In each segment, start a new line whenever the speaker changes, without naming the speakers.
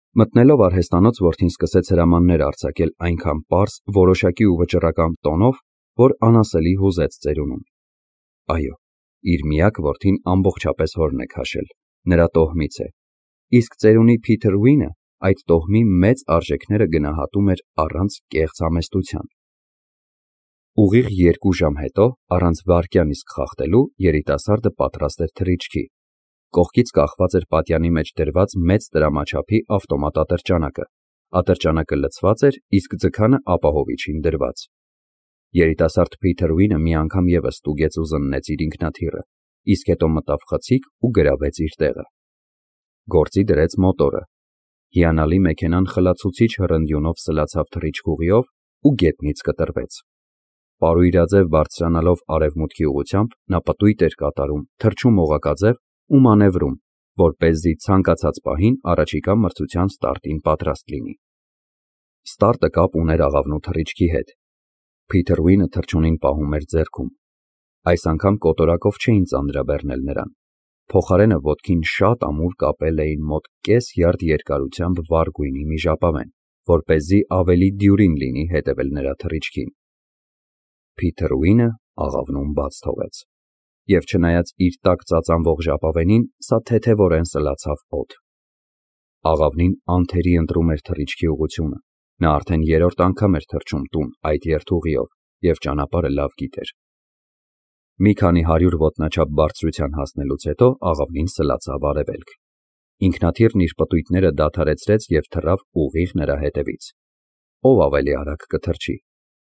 Մտնելով արհեստանոց որդին սկսեց հրամաններ արձակել այնքան պարզ, որոշակի ու վճռական տոնով, որ անասելի հուզեց ծերունուն։ Այո, իր միակ որդին ամբողջապես հորն է քաշել, նրա տոհմից է, իսկ ծերունի Փիթր Ուինը այդ տոհմի մեծ արժեքները գնահատում էր առանց կեղծ համեստության։ Ուղիղ 2 ժամ հետո, առանց վայրկյան իսկ խախտելու, երիտասարդը պատրաստ էր թռիչքի։ Կողքից կախված էր պատյանի մեջ դրված մեծ տրամաչափի ավտոմատ ատրճանակը։ Ատրճանակը լցված էր, իսկ ձգանը ապահովիչին դրված։ Երիտասարդ Փիթր Ուինը մի անգամ ևս ստուգեց ու զննեց իր ինքնաթիռը, իսկ հետո մտավ խցիկ ու գրավեց իր տեղը։ Գործի դրեց մոտորը։ Հիանալի մեքենան խլացուցիչ հռնդյունով սլացավ թռիչքուղիով ու գետնից կտրվեց։ Պարույրաձև բարձրանալով արևմուտքի ուղությամբ, նա պտույտ էր կատարում, թռչում օղակաձև ու մանևրում, որպեսզի ցանկացած պահին առաջիկա մրցության ստարտին պատրաստ լինի։ Ստարտը կապ ուներ աղավնու թռիչքի հետ։ Փիթր Ուինը թռչունին պահում էր ձեռքում։ Այս անգամ կոտորակով չէին ծանրաբեռնել նրան։ Փոխարենը ոտքին շատ ամուր կապել էին մոտ կես յարդ երկարությամբ վառ գույնի մի ժապավեն, որպեսզի ավելի դյուրին լինի հետևել նրա թռիչքին։ Փիթր Ուինը աղավնուն բաց թողեց, և չնայած իր տակ ծածանվող ժապավենին, սա թեթևորեն սլացավ օդ։ Աղավնին անթերի ընտրում էր թռիչքի ուղղությունը։ Նա արդեն 3-րդ անգամ էր թռչում տուն այդ երթուղիով և ճանապարհը լավ գիտեր։ Մի քանի 100 ոտնաչափ բարձրության հասնելուց հետո աղավնին սլացավ արևելք։ Ինքնաթիռն իր պտույտները դադարեցրեց և թռավ ուղիղ նրա հետևից։ Ով ավելի արագ կթռչի։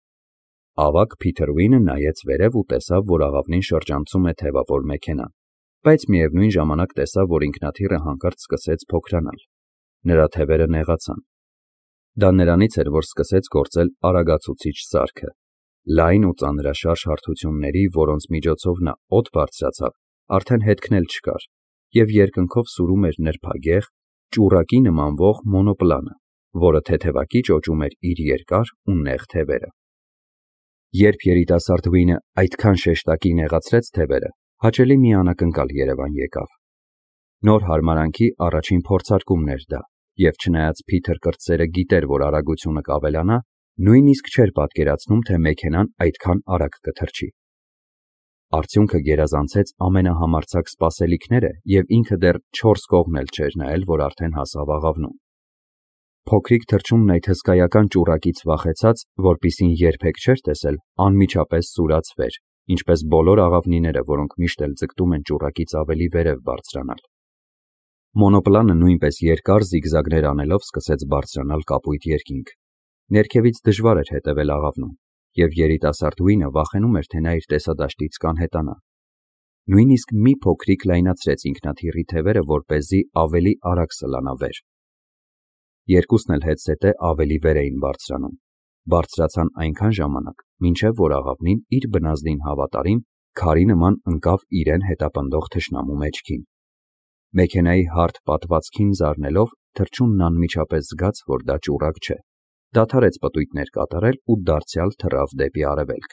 Ավագ Փիթր Ուինը նայեց վերև ու տեսավ, որ աղավնին շրջանցում է թևավոր մեքենան, բայց միևնույն ժամանակ տեսավ, որ ինքնաթիռը հանկարծ սկսեց փոքրանալ։ Նրա թևերը նեղացան։ Դա նրանից էր, որ սկսեց գործել արագացուցիչ սարքը։ Լայն ու ծանրաշարժ հարթությունների, որոնց միջոցով նա օդ բարձրացավ, արդեն հետքն էլ չկար, և երկնքով սուրում էր նրբագեղ, ճուռակի նմանվող մոնոպլանը, որը թեթևակի ճոճում էր իր երկար ու նեղ թևերը։ Երբ երիտասարդ Ուինը այդքան շեշտակի նեղացրեց թևերը, հաճելի մի անակնկալ Երևան եկավ։ Նոր հարմարանքի առաջին փորձարկումն էր դա, և չնայած Փիթր կրտսերը գիտեր, որ արագությունը կավելանա, նույնիսկ չէր պատկերացնում, թե մեքենան այդքան արագ կթռչի։ Արդյունքը գերազանցեց ամենահամարձակ սպասելիքները, և ինքը դեռ 4 կողմն էլ չէր նայել, որ արդեն հասավ աղավնուն։ Փոքրիկ թռչունն այդ հսկայական ճուռակից վախեցած, որպիսին երբեք չէր տեսել, անմիջապես սուրացվեր, ինչպես բոլոր աղավնիները, որոնք միշտ էլ ձգտում են ճուռակից ավելի վերև բարձրանալ։ Մոնոպլանը նույնպես երկար զիգզագներ անելով սկսեց բարձրանալ կապույտ երկինք։ Ներքևից դժվար էր հետևել աղավնուն, և երիտասարդ Ուինը վախենում էր, թե նա իր տեսադաշտից կանհետանա։ Նույնիսկ մի փոքրիկ լայնացրեց ինքնաթիռի թևերը, որպեսզի ավելի արագ սլանա վեր։ Երկուսն էլ հետզհետե ավելի վեր էին բարձրանում։ Բարձրացան այնքան ժամանակ, մինչև որ աղավնին իր բնազդին հավատարիմ քարի նման ընկավ իրեն հետապնդող թշնամու մեջքին։ Մեքենայի հարթ պատվածքին զարնելով, թռչունն անմիջապես զգաց, որ դա ճուռակ չէ, դադարեց պտույտներ կատարել ու դարձյալ թռավ դեպի արևելք։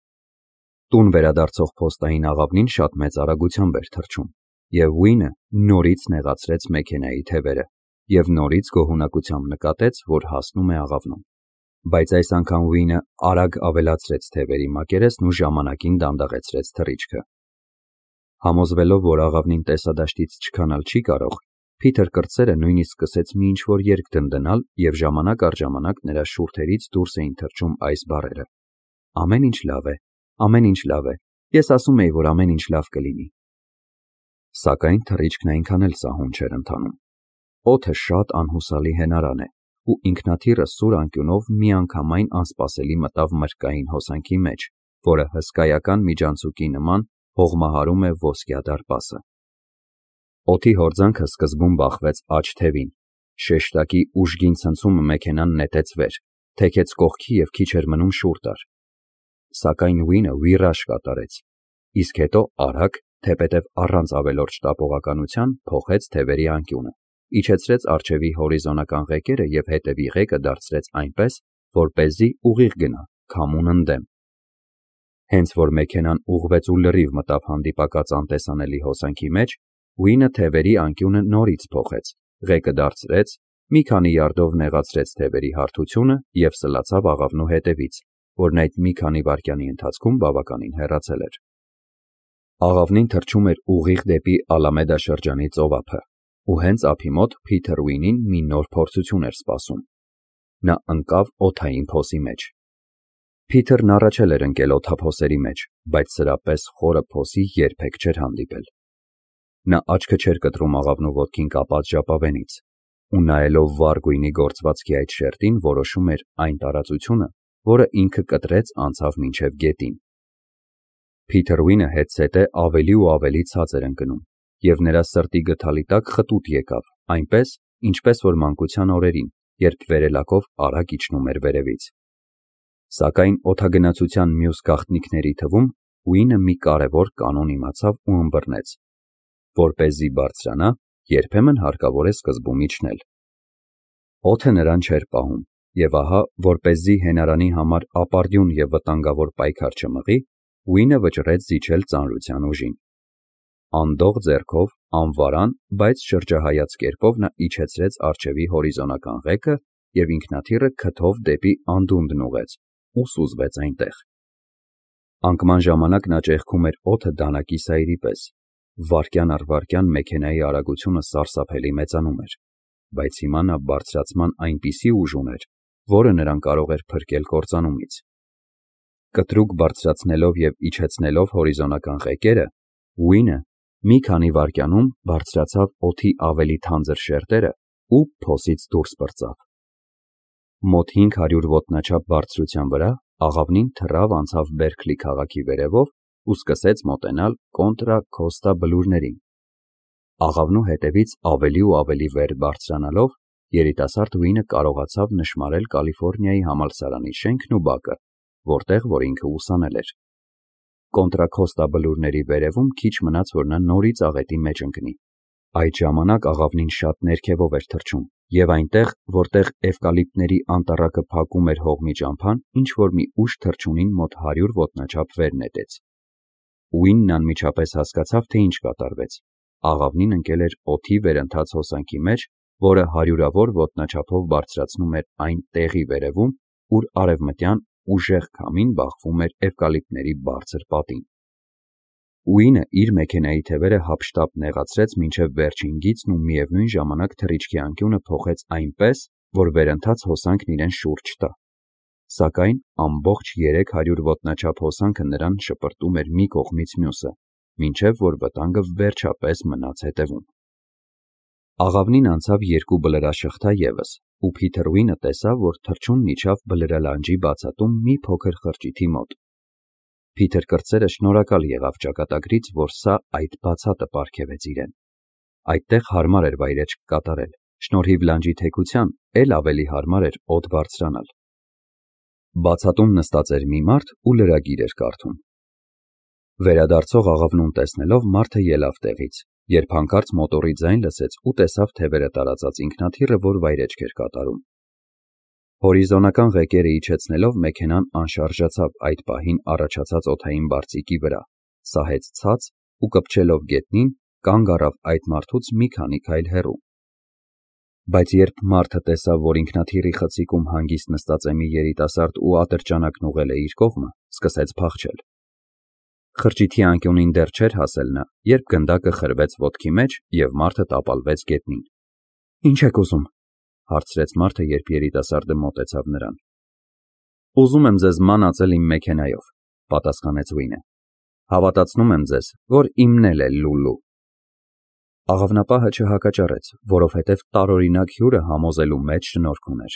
Տուն վերադարձող փոստային աղավնին շատ մեծ արագությամբ էր թռչում, և Ուինը նորից նեղացրեց մեքենայի թևերը և նորից գոհունակությամբ նկատեց, որ հասնում է աղավնուն։ Բայց այս անգամ Ուինը արագ ավելացրեց թևերի մակերեսն ու ժամանակին դանդաղեցրեց թռիչքը։ Համոզվելով, որ աղավնին տեսադաշտից չքանալ չի կարող, Փիթր կրտսերը նույնիսկ սկսեց մի ինչ-որ երգ դնդնալ, և ժամանակ առ ժամանակ նրա շուրթերից դուրս էին թռչում այս բառերը. «Ամեն ինչ լավ է, ամեն ինչ լավ է, ես ասում էի, որ ամեն ինչ լավ կլինի»։ Սակայն թռիչքն այնքան էլ սահուն չէր ընթանում։ Օդը շատ անհուսալի հենարան է, ու ինքնաթիռը սուր անկյունով միանգամայն անսպասելի մտավ մրրկային հոսանքի մեջ, որը հսկայական միջանցուկի նման հողմահարում է ոսկյա դարպասը։ Օդի հորձանքը սկզբում բախվեց աջ թևին։ Շեշտակի ուժգին ցնցումը մեքենան նետեց վեր, թեքեց կողքի և քիչ էր մնում շուռ տար։ Սակայն Ուինը վիրաժ կատարեց, իսկ հետո արագ, թեպետև առանց ավելորդ շտապողականության, փոխեց թևերի անկյունը, իջեցրեց առջևի հորիզոնական ղեկերը և հետևի ղեկը դարձրեց այնպես, որպեսզի ուղիղ գնա, քամուն ընդդեմ։ Հենց որ մեքենան ուղղվեց ու լրիվ մտավ հանդիպակաց անտեսանելի հոսանքի մեջ, Ուինը թևերի անկյունը նորից փոխեց, ղեկը դարձրեց, մի քանի յարդով նեղացրեց թևերի հարթությունը և սլացավ աղավնու հետևից, որն այդ մի քանի վայրկյանի ընթացքում բավականին հեռացել էր։ Աղավնին թռչում էր ուղիղ դեպի Ալամեդա շրջանի ծովափը, ու հենց ափի մոտ Փիթեր Ուինին մի նոր փորձություն էր սպասում։ Նա ընկավ օդային փոսի մեջ։ Փիթերն առաջել էր ընկել օդափոսերի մեջ, բայց սրա պես խորը փոսի երբեք չէր հանդիպել։ Նա աչքը չէր կտրում աղավնու ոտքին կապած ժապավենից, ու նայելով վառ գույնի գործվածքի այդ շերտին, որոշում էր այն տարածությունը, որը ինքը կտրեց, անցավ մինչև գետին։ Փիթեր Ուինը հետզհետե ավելի ու ավելի ցած էր ընկնում, և նրա սրտի գդալի տակ խտուտ եկավ, այնպես, ինչպես որ մանկության օրերին, երբ վերելակով արագ իջնում էր վերևից։ Սակայն օդագնացության մյուս գաղտնիքների թվում Ուինը մի կարևոր կանոն իմացավ ու ըմբռնեց. որպեսզի բարձրանա, երբեմն հարկավոր է սկզբում իջնել։ Օդը նրան չէր պահում, և ահա, որպեսզի հենարանի համար ապարդյուն և վտանգավոր պայքար չմղի, Ուինը վճռեց զիջել ծանրության ուժին։ Անդող ձեռքով, անվարան, բայց շրջահայաց կերպով նա իջեցրեց առջևի հորիզոնական ղեկը և ինքնաթիռը քթով դեպի անդունդն ուղղեց ու սուզվեց այնտեղ։ Անկման ժամանակ նա ճեղքում էր օդը դանակի սայրի պես, վայրկյան առ վայրկյան մեքենայի արագությունը սարսափելի մեծանում էր, բայց հիմա նա բարձրացման այնպիսի ուժ ուներ, որը նրան կարող էր փրկել կործանումից։ Կտրուկ բարձրացնելով և իջեցնելով հորիզոնական ղեկերը, Ուինը մի քանի վայրկյանում բարձրացավ օդի ավելի թանձր շերտերը ու փոսից դուրս պրծավ։ Մոտ 500 ոտնաչափ բարձրության վրա աղավնին թռավ անցավ Բերքլի քաղաքի վերևով ու սկսեց մոտենալ Կոնտրա Քոստա բլուրներին։ Աղավնու հետևից ավելի ու ավելի վեր բարձրանալով, երիտասարդ Ուինը կարողացավ նշմարել Կալիֆոռնիայի համալսարանի շենքն ու բակը, որտեղ որ ինքը ուսանել էր։ Կոնտրա Քոստա բլուրների վերևում քիչ մնաց, որ նա նորից աղետի մեջ ընկնի։ Այդ ժամանակ աղավնին շատ ներքևով էր թռչում, և այնտեղ, որտեղ էվկալիպտների անտառակը փակում էր հողմի ճամփան, ինչ-որ մի ուժ թռչունին մոտ 100 ոտնաչափ վեր նետեց։ Ուինն անմիջապես հասկացավ, թե ինչ կատարվեց։ Աղավնին ընկել էր օդի վերընթաց հոսանքի մեջ, որը հարյուրավոր ոտնաչափով բարձրացնում էր այն տեղի վերևում, ուր արևմտյան ուժեղ քամին բախվում էր էվկալիպտների բարձր պատին։ Ուինը իր մեքենայի թևերը հափշտապ նեղացրեց մինչև վերջին գիծն ու միևնույն ժամանակ թռիչքի անկյունը փոխեց այնպես, որ վերընթաց հոսանքն իրեն շուռ չտա։ Սակայն ամբողջ 300 ոտնաչափ հոսանքը նրան շպրտում էր մի կողմից մյուսը, մինչև որ վտանգը վերջապես մնաց հետևում։ Աղավնին անցավ 2 բլրաշղթա ևս, ու Փիթեր Ուինը տեսավ, որ թռչունն իջավ բլրալանջի բացատում մի փոքր խրճիթի մոտ։ Փիթեր կրտսերը շնորհակալ եղավ ճակատագրից, որ սա այդ բացատը պարգևեց իրեն։ Այդտեղ հարմար էր վայրէջք կատարել, շնորհիվ լանջի թեքության էլ ավելի հարմար էր օդ բարձրանալ։ Բացատում նստած էր մի մարդ ու լրագիր էր կարդում։ Վերադարձող աղավնուն տեսնելով մարդը ելավ տեղից, երբ հանկարծ մոտորի ձայն լսեց ու տեսավ թևերը տարածած ինքնաթիռը, որ վայրէջք էր կատարում։ Հորիզոնական ղեկերը իջեցնելով մեքենան անշարժացավ այդ պահին առաջացած օդային բարձիկի վրա, սահեց ցած ու կպչելով գետնին կանգ առավ այդ մարդուց մի քանի քայլ հեռու։ Բայց երբ մարդը տեսավ, որ ինքնաթիռի խցիկում հանգիստ նստած է մի երիտասարդ ու ատրճանակն ուղղել է իր կողմը, սկսեց փախչել։ Խրճիթի անկյունին դեռ չէր հասել նա, երբ գնդակը խրվեց ոտքի մեջ և մարդը տապալվեց գետնին։ «Ինչ եք ուզում», հարցրեց մարդը, երբ երիտասարդը մոտեցավ նրան։ «Ուզում եմ ձեզ մանածել իմ մեքենայով», պատասխանեց Ուինը։ «Հավատացնում եմ ձեզ, որ իմն էլ է Լուլու»։ Աղավնապահը չհակաճառեց, որովհետև տարօրինակ հյուրը համոզելու մեջ շնորհք ուներ։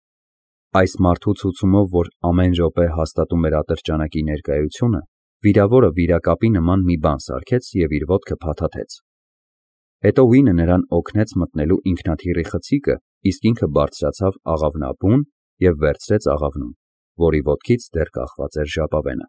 Այս մարդու ցուցումով, որ ամեն րոպե հաստատում էր ատրճանակի ներկայությունը, վիրավորը վիրակապի նման մի բան սարքեց և իր ոտքը փաթաթեց։ Հետո Ուինը նրան օգնեց մտնելու ինքնաթիռի խցիկը, իսկ ինքը բարձրացավ աղավնաբուն և վերցրեց աղավնուն, որի ոտքից դեռ կախված էր ժապավենը։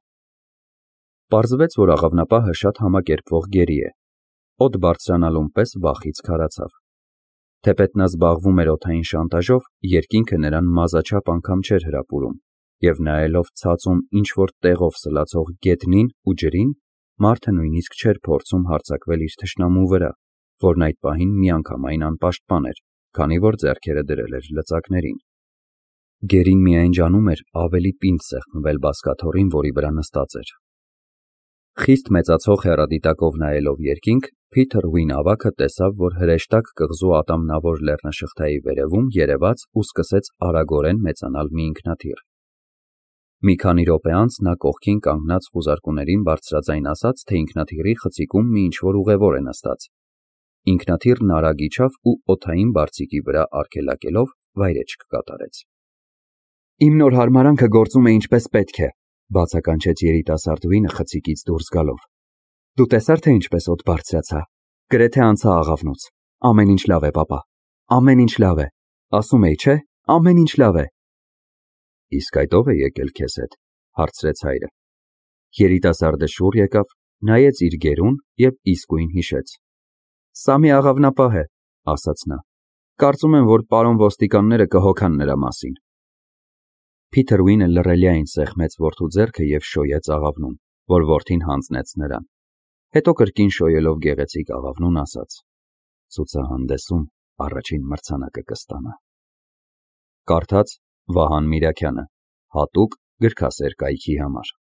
Պարզվեց, որ աղավնապահը շատ համակերպվող գերի է։ Օդ բարձրանալուն պես վախից քարացավ։ Թեպետ նա զբաղվում էր օդային շանտաժով, երկինքը նրան մազաչափ անգամ չէր հրապուրում, և նայելով ցածում ինչ-որ տեղով սլացող գետնին ու ջրին, մարդը նույնիսկ չէր փորձում հարձակվել իր թշնամու վրա, որն այդ պահին միանգամայն անպաշտպան էր, քանի որ ձեռքերը դրել էր լծակներին։ Գերին միայն ջանում էր ավելի պինդ սեղմվել բազկաթոռին, որի վրա նստած էր։ Խիստ մեծացող հեռադիտակով նայելով երկինք, Փիթր Ուին ավագը տեսավ, որ հրեշտակ կղզու ատամնավոր լեռնաշղթայի վերևում երևաց ու սկսեց արագորեն մեծանալ մի ինքնաթիռ։ Մի քանի րոպե անց նա կողքին կանգնած խուզարկուներին բարձրաձայն ասաց, թե ինքնաթիռի խցիկում մի ինչ-որ ուղևոր է նստած։ Ինքնաթիռն արագ իջավ ու օդային բարձիկի վրա արգելակելով վայրէջք կատարեց։ Իմ նոր հարմարանքը գործում է ինչպես պետք է, բացականչեց երիտասարդ Ուինը խցիկից դուրս գալով։ Դու տեսար, թե ինչպես օդ բարձրացա։ Գրեթե անցա աղավնուց։ Ամեն ինչ լավ է, պապա։ Ամեն ինչ լավ է։ Ասում էի, չէ՞, ամեն ինչ լավ է։ Իսկ այդ ով է եկել քեզ հետ, հարցրեց հայրը։ Երիտասարդը շուռ եկավ, նայեց իր գերուն և իսկույն հիշեց։ Սա մի աղավնապահ է, ասաց նա։ Կարծում եմ, որ պարոն ոստիկանները կհոգան նրա մասին։ Փիթր Ուինը լռելիային սեղմեց որդու ձեռքը և շոյեց աղավնուն, որ որդին հանձնեց նրան։ Հետո կրկին շոյելով գեղեցիկ աղավնուն ասաց. Ցուցահանդեսում առաջին մրցանակը կստանա։ Կարդաց Վահան Միրաքյանը, հատուկ գրքասեր կայքի համար։